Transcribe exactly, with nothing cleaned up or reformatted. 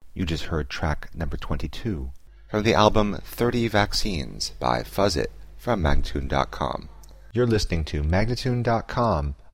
You just heard track number twenty-two from the album thirty Vaccines by Fuzzit from Magnatune dot com. You're listening to Magnatune dot com,